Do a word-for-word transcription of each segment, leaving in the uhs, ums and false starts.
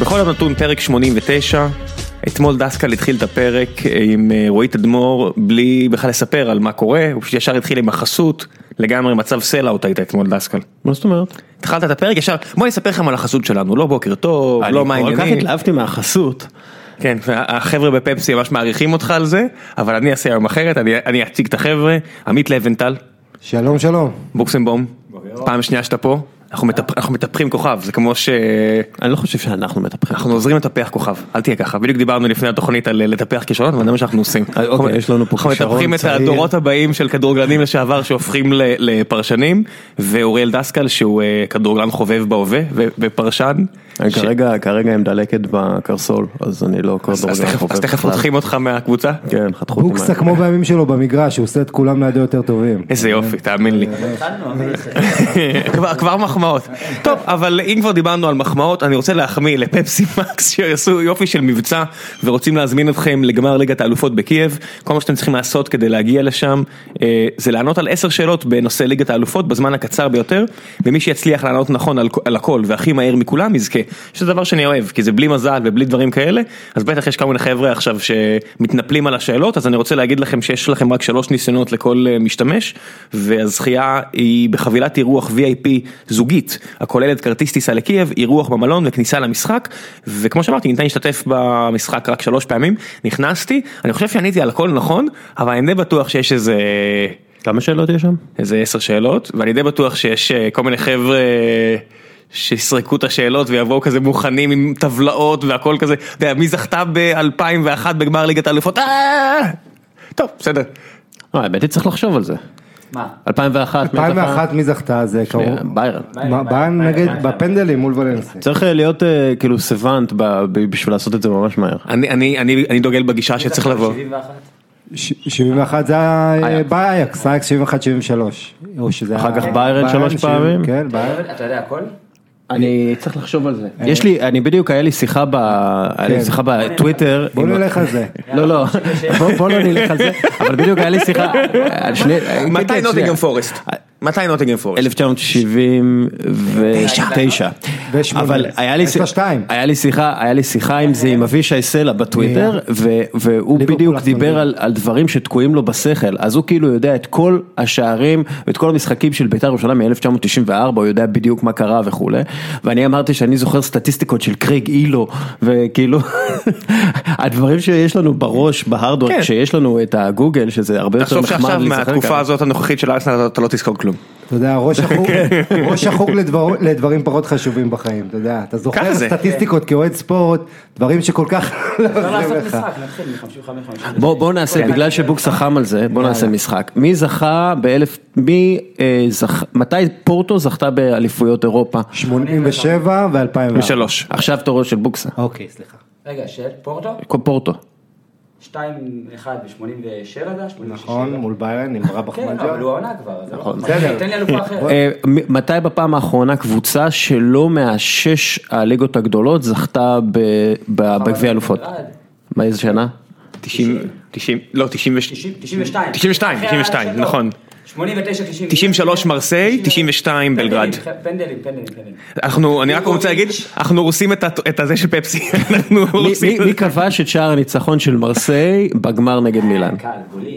בכל הנתון פרק שמונים ותשע, אתמול דסקל התחיל את הפרק עם רועי תדמור בלי בכלל לספר על מה קורה, הוא פשוט ישר התחיל עם החסות, לגמרי מצב סלאוט הייתה אתמול דסקל. מה זאת אומרת? התחלת את הפרק ישר, בוא נספר לכם על החסות שלנו, לא בוקר טוב, לא מה העניינים. אני כל כך התלהבתי מהחסות. כן, החבר'ה בפפסי ממש מעריכים אותך על זה, אבל אני אעשה היום אחרת, אני, אני אציג את החבר'ה, עמית לבנטל. שלום שלום. בוקסנבום, פעם שנייה שאתה פה. אנחנו, מטפ... אנחנו מטפחים כוכב, זה כמו ש... אני לא חושב שאנחנו מטפחים. אנחנו עוזרים לטפח כוכב, אל תהיה ככה. בדיוק דיברנו לפני התוכנית על לטפח כישרונות, וזה מה שאנחנו עושים. אוקיי, יש לנו פה אנחנו מטפחים את הדורות הבאים של כדורגלנים לשעבר שהופכים לפרשנים, ואוריאל דסקל שהוא כדורגלן חובב בהווה ופרשן. כרגע, כרגע הם דלקת בקרסול, אז אני לא כדורגלן חובב. אז תכף חותכים אותך מהקבוצה? כן, חתכו אותי. בוקסה כמו בימים שלו במגרש, הוא עושה את כולם לידו יותר טובים. איזה יופי, תאמין לי. כבר מחמאות. טוב, אבל אם כבר דיברנו על מחמאות, אני רוצה להחמיא לפפסי מקס שעשו יופי של מבצע ורוצים להזמין אתכם לגמר ליגת האלופות בקייב. כל מה שאתם צריכים לעשות כדי להגיע לשם זה לענות על עשר שאלות בנושא ליגת האלופות בזמן הקצר ביותר, ומי שיצליח לענות נכון על, על הכל והכי מהר מכולם יזכה. שזה דבר שאני אוהב, כי זה בלי מזל ובלי דברים כאלה, אז בטח יש כמה מיני חבר'ה עכשיו שמתנפלים על השאלות, אז אני רוצה להגיד לכם שיש לכם רק שלוש ניסיונות לכל משתמש, והזכייה היא בחבילת אירוח וי איי פי זוגית, הכוללת כרטיס טיסה לקייב, אירוח במלון וכניסה למשחק, וכמו שאמרתי, ניתן להשתתף במשחק רק שלוש פעמים, נכנסתי, אני חושב שעניתי על הכל נכון, אבל אני די בטוח שיש איזה... כמה שאלות יש שם? איזה עשר שאלות, ואני די בטוח שיש כל מיני חבר'ה שיסרקו את השאלות ויבואו כזה מוכנים עם טבלאות והכל כזה, אתה יודע, מי זכתה ב-אלפיים ואחת בגמר ליגת האלופות? טוב, בסדר. האמת, צריך לחשוב על זה. מה? אלפיים ואחת. אלפיים ואחת מי זכתה? זה קרוב. ביירן. ביירן נגד בפנדלים מול ולנסיה. צריך להיות כאילו סוונט בשביל לעשות את זה ממש מהר. אני דוגל בגישה שצריך לבוא. שבעים ואחת זה באייקס, אייקס שבעים ואחת שבעים ושלוש. אחר כך ביירן שלוש פעמים. כן, ביירן. אתה יודע הכל? אני צריך לחשוב על זה. יש לי, אני בדיוק, היה לי שיחה ב... היה לי שיחה בטוויטר. בוא נלך על זה. לא, לא, בוא לא נלך על זה, אבל בדיוק היה לי שיחה... מתי נוטינגהאם פורסט? מתי נוטינגהאם פורסט? אלף תשע מאות שבעים ותשע. אבל היה לי שיחה, היה לי שיחה עם זה, עם אבישי סלע בטוויטר, והוא בדיוק דיבר על דברים שתקועים לו בשכל, אז הוא כאילו יודע את כל השערים, ואת כל המשחקים של בית"ר ירושלים מ-אלף תשע מאות תשעים וארבע, הוא יודע בדיוק מה קרה וכו'. ואני אמרתי שאני זוכר סטטיסטיקות של קרייג אילו, וכאילו, הדברים שיש לנו בראש, בהרדוור, שיש לנו את הגוגל, שזה הרבה יותר נחמד. תחשוב שעכשיו מהתקופה הזאת הנוכחית של ארסנל, אתה לא תזכור כלום. אתה יודע, ראש החוג לדברים פחות חשובים בחיים, אתה יודע, אתה זוכר סטטיסטיקות כאוהד ספורט, דברים שכל כך לא עוזרים לך. בוא נעשה, בגלל שבוקס חם על זה, בוא נעשה משחק. מי זכה באלף, מי זכה, מתי פורטו זכתה באליפויות אירופה? שמונים ושבע ו-אלפיים ושלוש. עכשיו תורו של בוקסה. אוקיי, סליחה. רגע, של פורטו? פורטו. שתיים אחד ב-שמונים ושבע, נכון, מול ביירן, עם רבח מנג'ה. כן, אבל הוא העונה כבר, אז נכון. תן לי אלופה אחרת. מתי בפעם האחרונה קבוצה שלא מהשש הליגות הגדולות זכתה בגביע אלופות? מה איזה שנה? תשעים, לא, תשעים ושתיים. תשעים ושתיים, תשעים ושתיים, נכון. שמונים ותשע, תשעים ושלוש מרסיי, תשעים ושתיים בלגרד. פנדלים, פנדלים, פנדלים. אנחנו, אני רק רוצה להגיד, אנחנו הורסים את הזה של פפסי. מי כבש את שער הניצחון של מרסיי בגמר נגד מילאן? קל, גולים.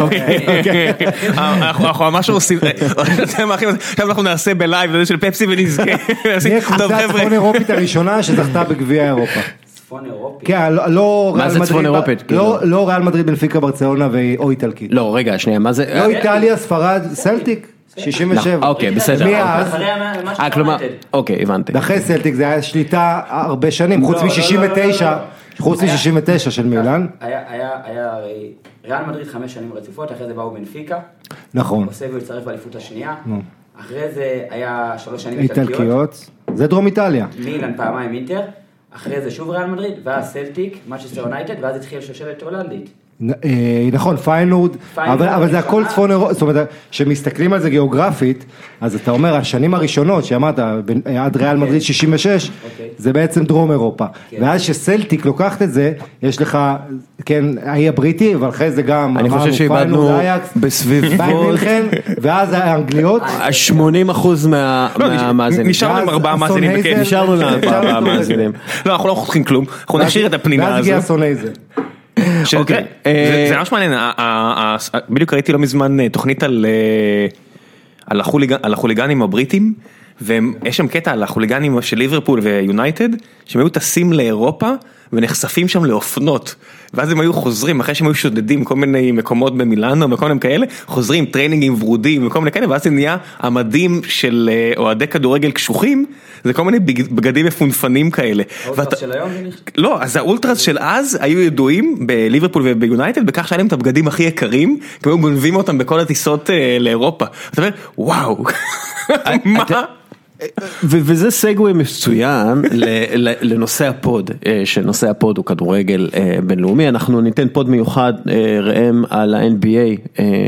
אנחנו ממש הורסים, עכשיו אנחנו נעשה בלייב הזה של פפסי ונזכה. נהיה קבוצה צפון אירופית הראשונה שזכתה בגביע אירופה. צפון אירופית? כן, לא מה זה צפון אירופית? לא ריאל מדריד בנפיקה ברצלונה או איטלקית. לא, רגע, שנייה, מה זה? לא איטליה, ספרד, סלטיק, שישים ושבע. אוקיי, בסדר. מאז, אה, כלומר, אוקיי, הבנתי. ואחרי סלטיק זה היה שליטה הרבה שנים, חוץ מ-שישים ותשע, חוץ מ-שישים ותשע של מילאן. היה ריאל מדריד חמש שנים רציפות, אחרי זה באו בנפיקה. נכון. אוסביו הצטרף באליפות השנייה. אחרי זה היה שלוש שנים איטלקיות. זה דרום איטליה. מילאן פעמיים אינטר. אחרי זה שוב ריאל מדריד, ואז סלטיק, מנצ'סטר יונייטד, ואז התחיל שושלת הולנדית. נכון, פיינורד, אבל זה הכל צפון אירופה, זאת אומרת, שמסתכלים על זה גיאוגרפית, אז אתה אומר, השנים הראשונות שאמרת, עד ריאל מדריד שישים ושש, זה בעצם דרום אירופה, ואז שסלטיק לוקחת את זה, יש לך, כן, האי הבריטי, אבל אחרי זה גם, אני חושב שאיבדנו בסביבות, ואז האנגליות, ה-שמונים אחוז מהמאזינים, נשארנו עם ארבעה מאזינים, נשארנו עם ארבעה מאזינים, לא, אנחנו לא חותכים כלום, אנחנו נשאיר את הפנינה הזו, ואז הגיע סונייזל. אוקיי, זה ממש מעניין, בדיוק ראיתי לא מזמן תוכנית על החוליגנים הבריטים, ויש שם קטע על החוליגנים של ליברפול ויונייטד, שהם היו טסים לאירופה ונחשפים שם לאופנות, ואז הם היו חוזרים, אחרי שהם היו שודדים כל מיני מקומות במילאנו, וכל מיני כאלה, חוזרים טריינינגים ורודים וכל מיני כאלה, ואז זה נהיה המדים של אוהדי כדורגל קשוחים, זה כל מיני בגדים מפונפנים כאלה. האולטרס של היום? לא, אז האולטרס של אז היו ידועים בליברפול וביונייטד, בכך שהיה להם את הבגדים הכי יקרים, כי הם גונבים אותם בכל הטיסות לאירופה. אתה אומר, וואו, מה? וזה סגווי מצוין לנושא הפוד, שנושא הפוד הוא כדורגל בינלאומי, אנחנו ניתן פוד מיוחד ראם על ה-אן בי איי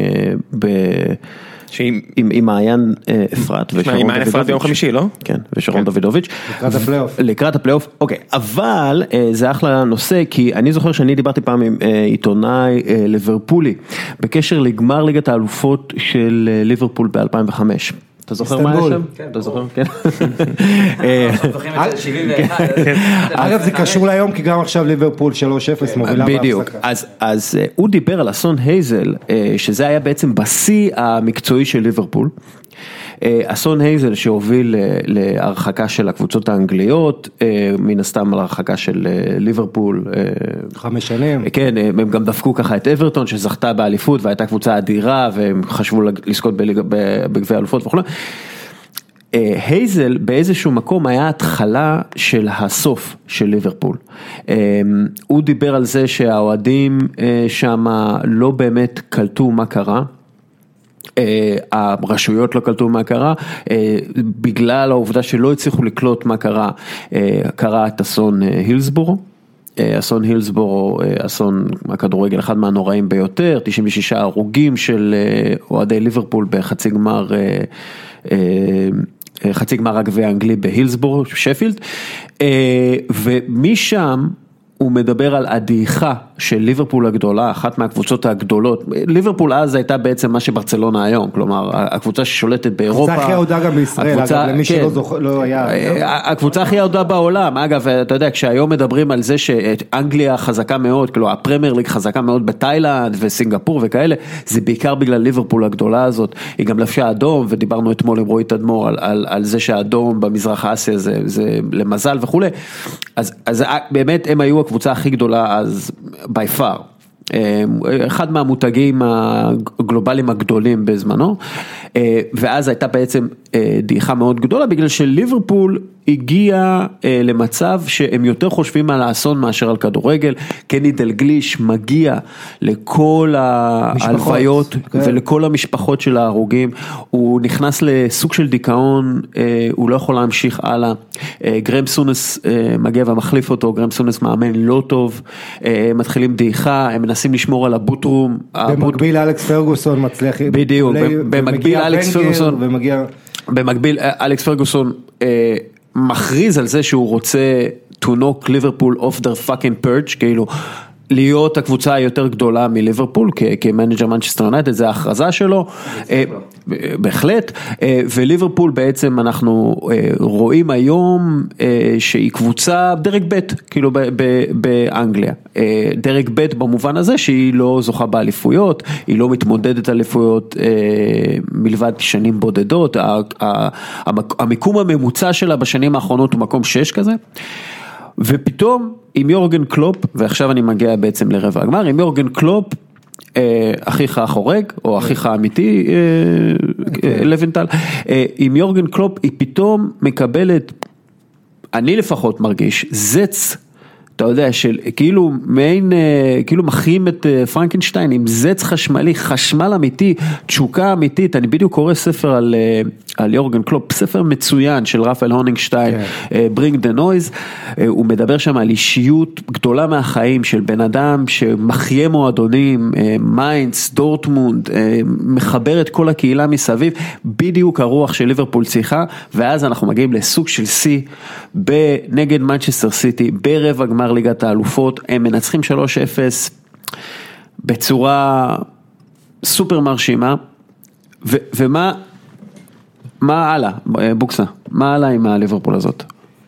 עם מעיין אפרת עם מעיין אפרת ביום חמישי, לא? כן, ושרון דודוביץ' לקראת הפלייאוף. לקראת הפלייאוף, אוקיי, אבל זה אחלה נושא, כי אני זוכר שאני דיברתי פעם עם עיתונאי ליברפולי, בקשר לגמר ליגת האלופות של ליברפול ב-אלפיים וחמש. אתה זוכר מה היה שם? אתה זוכר? כן. אגב זה קשור להיום כי גם עכשיו ליברפול שלוש אפס מובילה בהפסקה. בדיוק, אז הוא דיבר על אסון הייזל, שזה היה בעצם בשיא המקצועי של ליברפול. אסון הייזל שהוביל להרחקה של הקבוצות האנגליות, מן הסתם להרחקה של ליברפול. חמש שנים. כן, הם גם דפקו ככה את אברטון שזכתה באליפות והייתה קבוצה אדירה והם חשבו לזכות בגביע האלופות וכו'. הייזל באיזשהו מקום היה התחלה של הסוף של ליברפול. הוא דיבר על זה שהאוהדים שם לא באמת קלטו מה קרה. הרשויות לא קלטו מה קרה, בגלל העובדה שלא הצליחו לקלוט מה קרה, קרה את אסון הילסבורו, אסון הילסבורו, אסון הכדורגל, אחד מהנוראים ביותר, תשעים ושישה הרוגים של אוהדי ליברפול בחצי גמר, חצי גמר הגביע האנגלי בהילסבורו, שפילד, ומשם הוא מדבר על הדעיכה של ליברפול הגדולה, אחת מהקבוצות הגדולות. ליברפול אז הייתה בעצם מה שברצלונה היום, כלומר, הקבוצה ששולטת באירופה. הקבוצה הכי אהודה גם בישראל, אגב, למי שלא היה. הקבוצה הכי אהודה בעולם, אגב, אתה יודע, כשהיום מדברים על זה שאנגליה חזקה מאוד, כלומר, הפרמייר ליג חזקה מאוד בתאילנד וסינגפור וכאלה, זה בעיקר בגלל ליברפול הגדולה הזאת, היא גם לבשה אדום, ודיברנו אתמול עם רועי תדמור על, על, על זה שהאדום במזרח האסיה זה, זה למזל וכו'. אז, אז באמת הם היו הקבוצה הכי גדולה אז by far, אחד מהמותגים הגלובליים הגדולים בזמנו, ואז הייתה בעצם דעיכה מאוד גדולה, בגלל שליברפול הגיע למצב שהם יותר חושבים על האסון מאשר על כדורגל. קני דלגליש מגיע לכל ההלוויות ולכל המשפחות של ההרוגים, הוא נכנס לסוג של דיכאון, הוא לא יכול להמשיך הלאה, גרם סונס מגיע ומחליף אותו, גרם סונס מאמן לא טוב, מתחילים דעיכה, הם מנסים לשמור על הבוטרום. במקביל אלכס פרגוסון מצליח, בדיוק, במקביל אלכס פרגוסון, במקביל אלכס פרגוסון מכריז על זה שהוא רוצה to knock Liverpool off their fucking perch, כאילו להיות הקבוצה היותר גדולה מליברפול כמנג'ר מנצ'סטר יונייטד, זה ההכרזה שלו, בהחלט, וליברפול בעצם אנחנו רואים היום שהיא קבוצה דרג ב' כאילו באנגליה, דרג ב' במובן הזה שהיא לא זוכה באליפויות, היא לא מתמודדת אליפויות מלבד שנים בודדות, המיקום הממוצע שלה בשנים האחרונות הוא מקום שש כזה, ופתאום עם יורגן קלופ, ועכשיו אני מגיע בעצם לרבע הגמר, עם יורגן קלופ, אחיך החורג, או אחיך האמיתי, לוינטל, עם יורגן קלופ, היא פתאום מקבלת, אני לפחות מרגיש, זץ, אתה יודע, של כאילו מעין, כאילו מכין את פרנקנשטיין עם זץ חשמלי, חשמל אמיתי, תשוקה אמיתית, אני בדיוק קורא ספר על, על יורגן קלופ, ספר מצוין של רפאל הונינגשטיין, Bring the Noise, הוא מדבר שם על אישיות גדולה מהחיים של בן אדם שמחיה מועדונים, מיינדס, דורטמונד, מחבר את כל הקהילה מסביב, בדיוק הרוח של ליברפול צריכה, ואז אנחנו מגיעים לסוג של סי, נגד מנצ'סטר סיטי, ברבע גמר ליגת האלופות, הם מנצחים שלוש אפס, בצורה סופר מרשימה, ו- ומה, מה הלאה, בוקסה, מה הלאה עם הליברפול הזאת?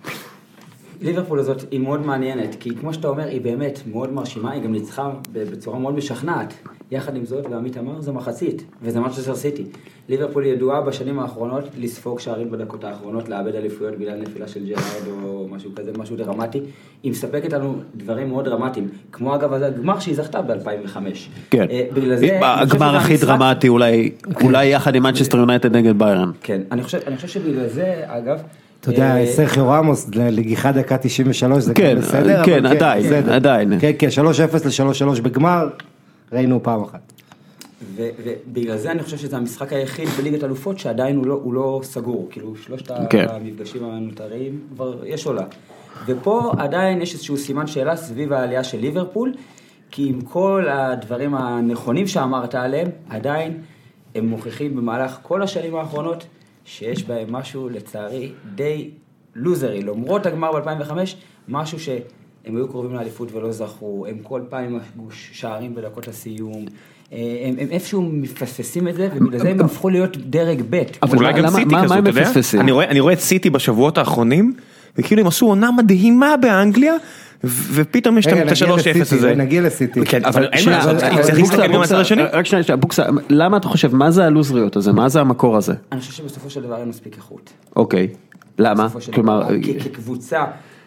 ליברפול הזאת היא מאוד מעניינת, כי כמו שאתה אומר, היא באמת מאוד מרשימה, היא גם ניצחה בצורה מאוד משכנעת. יחד עם זאת, ועמית אמר, זה מחצית, וזה מנצ'סטר סיטי. ליברפול ידועה בשנים האחרונות לספוג שערים בדקות האחרונות, לאבד אליפויות בגלל נפילה של ג'רארד או משהו כזה, משהו דרמטי. היא מספקת לנו דברים מאוד דרמטיים, כמו אגב הגמר שהיא זכתה ב-אלפיים וחמש. כן, הגמר הכי דרמטי אולי, אולי יחד עם מנצ'סטר יונייטד נגד ביירן. כן, אני חושב שבגלל זה, אגב, אתה יודע, סרחיו רמוס, לגיחה דקה תשעים ושלוש, זה כבר בסדר? כן, עדיין, עדיין. כן, כן, שלוש אפס ל-שלוש שלוש בגמר, ראינו פעם אחת. ובגלל זה אני חושב שזה המשחק היחיד בליגת אלופות שעדיין הוא לא סגור, כאילו שלושת המפגשים הנותרים, כבר יש עולה. ופה עדיין יש איזשהו סימן שאלה סביב העלייה של ליברפול, כי עם כל הדברים הנכונים שאמרת עליהם, עדיין הם מוכיחים במהלך כל השנים האחרונות, שיש בהם משהו לצערי די לוזרי, למרות הגמר ב-אלפיים וחמש, משהו שהם היו קרובים לאליפות ולא זכו, הם כל פעם שערים בדקות הסיום, הם, הם איפשהו מפספסים את זה, ובגלל זה הם הפכו להיות דרג ב'. אבל אולי גם סיטי כזאת, אתה יודע? אני רואה, אני רואה את סיטי בשבועות האחרונים, וכאילו הם עשו עונה מדהימה באנגליה, ופתאום יש את השלוש אפס הזה. נגיע לסיטי. אבל צריך להסתכל גם מהצד השני. רק שנייה, בוקסה, למה אתה חושב, מה זה הלוזריות הזה? מה זה המקור הזה? אני חושב שבסופו של דבר אין מספיק איכות. אוקיי, למה? כלומר, כקבוצה,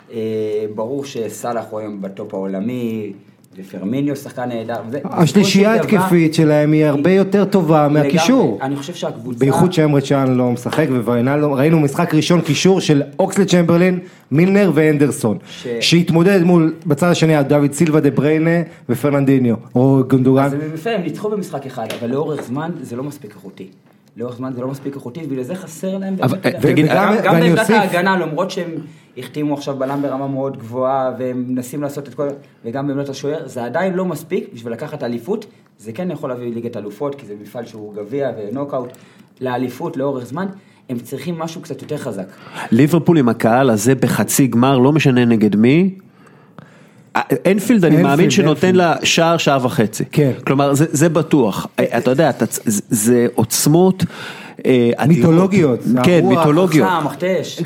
ברור שסלאח הוא היום בטופ העולמי, ופרמיניו שחקן נהדר. השלישייה התקפית שלהם היא הרבה יותר טובה מהקישור. אני חושב שהקבוצה... בייחוד שאמרי צ'אן לא משחק, וראינו משחק ראשון קישור של אוקסלד צ'מברלין, מילנר ואנדרסון, שהתמודד מול בצד השני דוד סילבה דה בריינה ופרננדיניו, או גונדוגן. אז הם ניצחו במשחק אחד, אבל לאורך זמן זה לא מספיק איכותי. לאורך זמן זה לא מספיק איכותי, ובגלל זה חסר להם. גם בעמדת ההגנה, למרות שהם החתימו עכשיו בלם ברמה מאוד גבוהה, והם מנסים לעשות את כל, וגם בעמדת השוער, זה עדיין לא מספיק בשביל לקחת אליפות, זה כן יכול להביא ליגת אלופות, כי זה מפעל שהוא גביע ונוקאוט, לאליפות לאורך זמן, הם צריכים משהו קצת יותר חזק. ליברפול עם הקהל הזה בחצי גמר, לא משנה נגד מי, אנפילד אני מאמין שנותן לה שער, שעה וחצי. כלומר, זה בטוח. אתה יודע, זה עוצמות מיתולוגיות. כן, מיתולוגיות. המכתש.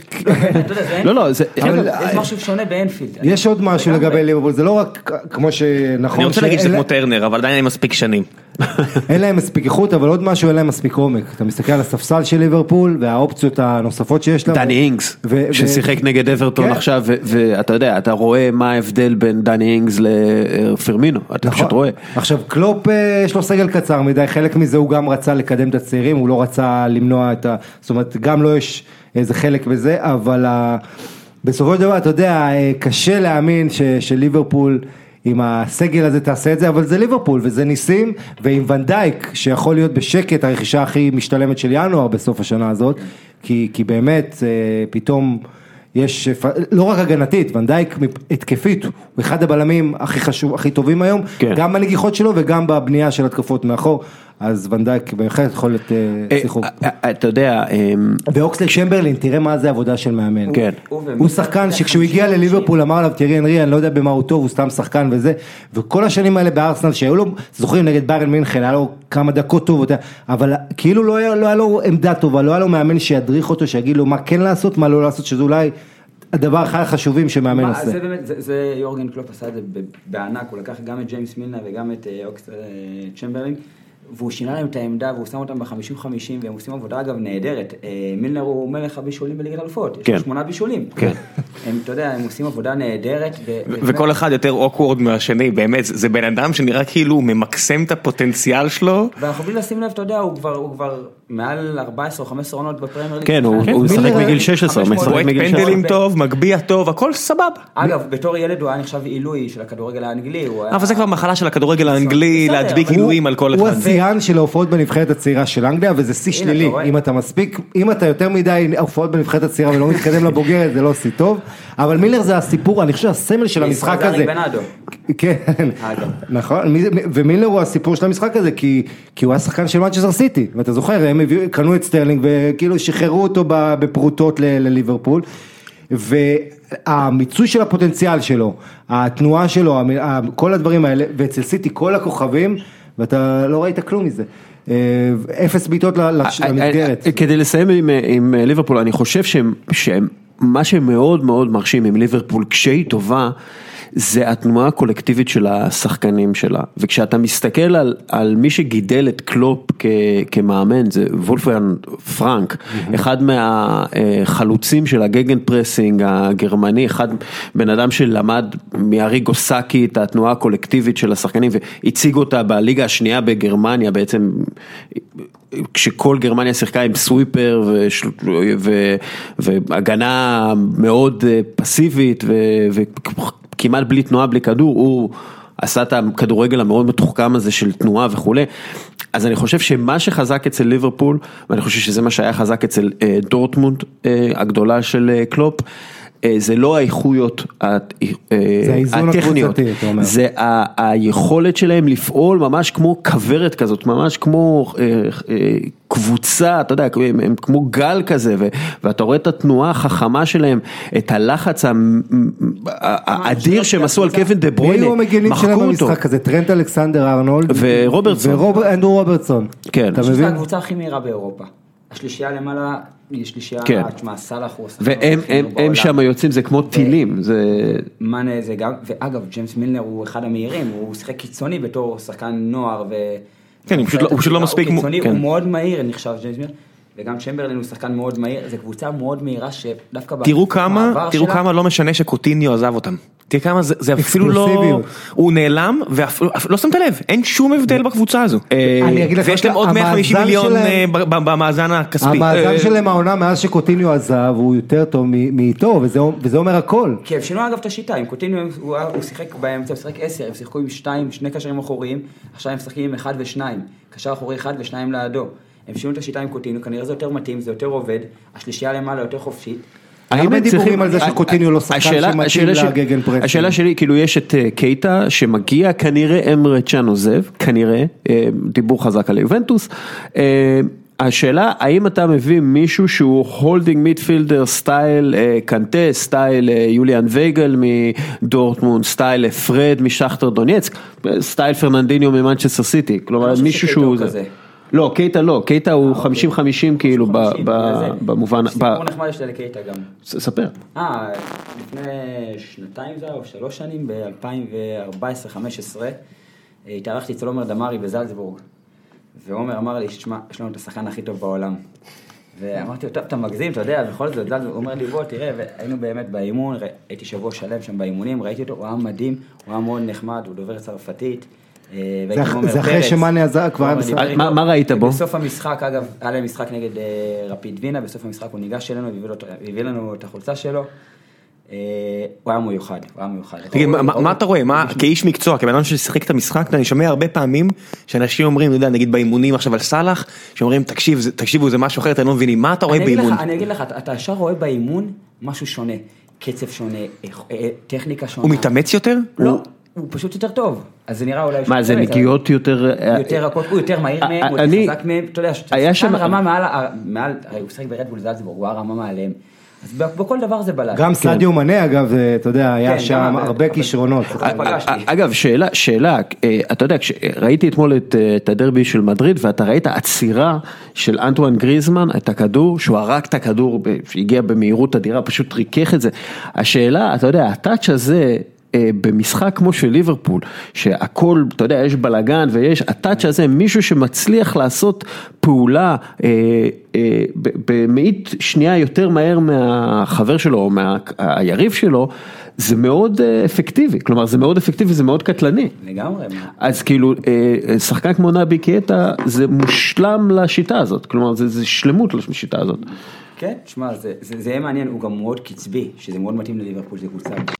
לא, לא, זה... יש משהו שונה באנפילד. יש עוד משהו לגבי ליברפול, זה לא רק כמו שנכון... אני רוצה להגיד שזה כמו טרנר, אבל עדיין אין מספיק שנים. אין להם מספיק איכות, אבל עוד משהו אין להם מספיק עומק. אתה מסתכל על הספסל של ליברפול, והאופציות הנוספות שיש להם. דני אינגס, ששיחק נגד אברטון עכשיו, ואתה יודע, אתה רואה מה ההבדל בין דני אינגס לפרמינו, אתה פשוט רואה. עכשיו, קלופ יש לו סגל קצר מדי, חלק מזה הוא גם רצה לקדם את הצעירים, הוא לא רצה למנוע את ה... זאת אומרת, גם לא יש איזה חלק בזה, אבל בסופו של דבר, אתה יודע, קשה להאמין שליברפול... עם הסגל הזה תעשה את זה, אבל זה ליברפול וזה ניסים, ועם ונדייק שיכול להיות בשקט הרכישה הכי משתלמת של ינואר בסוף השנה הזאת, כי, כי באמת פתאום יש, לא רק הגנתית, ונדייק התקפית, הוא אחד הבלמים הכי חשוב, הכי טובים היום, כן. גם בנגיחות שלו וגם בבנייה של התקפות מאחור, אז ונדייק בהחלט יכול להיות שיחוק. אתה יודע... ואוקסלד צ'מברלין, תראה מה זה עבודה של מאמן. כן. הוא שחקן שכשהוא הגיע לליברפול אמר עליו, תראי אנרי, אני לא יודע במה הוא טוב, הוא סתם שחקן וזה, וכל השנים האלה בארסנל שהיו לו, זוכרים נגד ביירן מינכן, היה לו כמה דקות טוב, אבל כאילו לא היה לו עמדה טובה, לא היה לו מאמן שידריך אותו, שיגיד לו מה כן לעשות, מה לא לעשות, שזה אולי הדבר אחד החשובים שמאמן עושה. זה באמת, זה יורגן קלופ עשה את זה בענק, הוא לקח גם את ג'יימס מילנר וגם את אוקסלד צ'מברלין, והוא שינה להם את העמדה, והוא שם אותם ב-חמישים חמישים, והם עושים עבודה אגב נהדרת. מילנר הוא מלך הבישולים בליגת אלופות, יש לו שמונה בישולים. הם, אתה יודע, הם עושים עבודה נהדרת. וכל אחד יותר אוקוורד מהשני, באמת, זה בן אדם שנראה כאילו הוא ממקסם את הפוטנציאל שלו. ואנחנו בלי לשים לב, אתה יודע, הוא כבר מעל ארבע עשרה או חמש עשרה עונות בפרמייר ליג. כן, הוא משחק מגיל שש עשרה, הוא משחק פנדלים טוב, מגביה טוב, הכל סבבה. אגב, בתור ילד הוא היה נחשב עילוי של הכדורגל האנגלי. אבל זה כבר מחלה של הכדורגל האנגלי, להדביק עילויים על כל אחד. שיאן של ההופעות בנבחרת הצעירה של אנגליה, וזה שיא שלילי, אם אתה מספיק, אם אתה יותר מדי הופעות בנבחרת הצעירה ולא מתקדם לבוגרת, זה לא שיא טוב, אבל מילר זה הסיפור, אני חושב הסמל של המשחק הזה. כן, נכון, ומילר הוא הסיפור של המשחק הזה, כי הוא היה שחקן של מנצ'סטר סיטי, ואתה זוכר, הם קנו את סטרלינג, וכאילו שחררו אותו בפרוטות לליברפול, והמיצוי של הפוטנציאל שלו, התנועה שלו, כל הדברים האלה, ואצל סיטי כל הכוכבים, ואתה לא ראית כלום מזה. אפס ביטות למסגרת. כדי לסיים עם ליברפול, אני חושב שמה שמאוד מאוד מרשים עם ליברפול, כשהיא טובה, זה התנועה הקולקטיבית של השחקנים שלה, וכשאתה מסתכל על, על מי שגידל את קלופ כ, כמאמן, זה וולפגנג פרנק, mm-hmm. אחד מהחלוצים של הגגן פרסינג הגרמני, אחד בן אדם שלמד מאריגו סאקי את התנועה הקולקטיבית של השחקנים, והציג אותה בליגה השנייה בגרמניה, בעצם כשכל גרמניה שיחקה עם סוויפר וש... ו... והגנה מאוד פסיבית ו... ו... כמעט בלי תנועה, בלי כדור, הוא עשה את הכדורגל המאוד מתוחכם הזה של תנועה וכו'. אז אני חושב שמה שחזק אצל ליברפול, ואני חושב שזה מה שהיה חזק אצל דורטמונד הגדולה של קלופ, זה לא האיכויות הטכניות, זה היכולת שלהם לפעול ממש כמו כברת כזאת, ממש כמו קבוצה, אתה יודע, הם כמו גל כזה, ואתה רואה את התנועה החכמה שלהם, את הלחץ האדיר שהם עשו על קווין דה ברויינה, מי הוא המגנים שלהם במשחק הזה? טרנט אלכסנדר ארנולד ורוברטסון. ואנדרו רוברטסון. כן. זה הקבוצה הכי מהירה באירופה. השלישייה למעלה, יש שלישייה, תשמע, סלאח הוא השחקן. והם שם יוצאים, זה כמו טילים. מנה זה גם, ואגב, ג'יימס מילנר הוא אחד המהירים, הוא שחק קיצוני בתור שחקן נוער, כן, הוא פשוט לא מספיק, הוא מאוד מהיר, נחשב ג'יימס מילנר, וגם צ'מברלין הוא שחקן מאוד מהיר, זו קבוצה מאוד מהירה שדווקא תראו כמה, תראו כמה לא משנה שקוטיניו עזב אותם. תראה כמה זה אפילו לא, הוא נעלם, ולא שמת לב, אין שום הבדל בקבוצה הזו. ויש להם עוד מאה וחמישים מיליון במאזן הכספי. המאזן שלהם העונה מאז שקוטיניו עזב, הוא יותר טוב מאיתו, וזה אומר הכל. כי הם שינו אגב את השיטה, עם קוטיניו הוא שיחק באמצע, הוא שיחק עשר, הם שיחקו עם שתיים, שני קשרים אחוריים, עכשיו הם משחקים עם אחד ושניים, קשר אחורי אחד ושניים לידו. הם שינו את השיטה עם קוטיניו, כנראה זה יותר מתאים, זה יותר עובד, השלישייה למעלה יותר חופשית. הרבה דיבורים על זה שקוטיניו לא שחקן שמתאים לגגן פרסינג. השאלה שלי, כאילו יש את קייטה שמגיע, כנראה אמרה צ'אן עוזב, כנראה, דיבור חזק על יובנטוס. השאלה, האם אתה מביא מישהו שהוא הולדינג מידפילדר סטייל קנטה, סטייל יוליאן וייגל מדורטמונד, סטייל פרד משכטר דונייצק, סטייל פרננדיניו ממנצ'סטר סיטי, כלומר מישהו שהוא... לא, קייטה לא, קייטה הוא חמישים חמישים כאילו במובן... סיפור נחמד יש לי לקייטה גם. ספר. אה, לפני שנתיים זה או שלוש שנים, ב-אלפיים וארבע עשרה חמש עשרה, התארחתי אצל עומר דמרי בזלצבורג, ועומר אמר לי, שמה, יש לנו את השחקן הכי טוב בעולם. ואמרתי, טוב, אתה מגזים, אתה יודע, בכל זאת, הוא אומר לי, בוא, תראה, והיינו באמת באימון, הייתי שבוע שלם שם באימונים, ראיתי אותו, הוא היה מדהים, הוא היה מאוד נחמד, הוא דובר צרפתית. זה אחרי שמאני עזר כבר היה משחק. מה ראית בו? בסוף המשחק, אגב, היה להם משחק נגד רפיד וינה, בסוף המשחק הוא ניגש אלינו והביא לנו את החולצה שלו. הוא היה מיוחד, הוא היה מיוחד. תגיד, מה אתה רואה? כאיש מקצוע, כבן אדם ששיחק את המשחק, אני שומע הרבה פעמים שאנשים אומרים, נגיד באימונים עכשיו על סלאח, שאומרים, תקשיבו, זה משהו אחר, אתם לא מבינים, מה אתה רואה באימון? אני אגיד לך, אתה ישר רואה באימון משהו שונה, קצב שונה, טכניקה שונה. הוא מתאמץ יותר? לא. הוא פשוט יותר טוב, אז זה נראה אולי... מה, זה נגיעות יותר... יותר רכות, הוא יותר מהיר מהם, הוא יותר חזק מהם, אתה יודע, שחקן רמה מעל, הרי הוא שחק ברדבול זלצבורג, הוא היה רמה מעליהם, אז בכל דבר זה בלט. גם סדיו מנה, אגב, אתה יודע, היה שם הרבה כישרונות. אגב, שאלה, שאלה, אתה יודע, ראיתי אתמול את הדרבי של מדריד, ואתה ראית עצירה של אנטואן גריזמן, את הכדור, שהוא הרג את הכדור, שהגיע במהירות אדירה, פשוט ריכך את זה. השאלה, אתה יודע, הטאץ' הזה, במשחק כמו של ליברפול, שהכל, אתה יודע, יש בלגן ויש, הטאץ' הזה, מישהו שמצליח לעשות פעולה במאית שנייה יותר מהר מהחבר שלו או מהיריב שלו, זה מאוד אפקטיבי, כלומר זה מאוד אפקטיבי, זה מאוד קטלני. לגמרי. אז כאילו, שחקן כמו נבי קייטה, זה מושלם לשיטה הזאת, כלומר זה שלמות לשיטה הזאת. כן, תשמע, זה יהיה מעניין, הוא גם מאוד קצבי, שזה מאוד מתאים לליברפול, זה קבוצה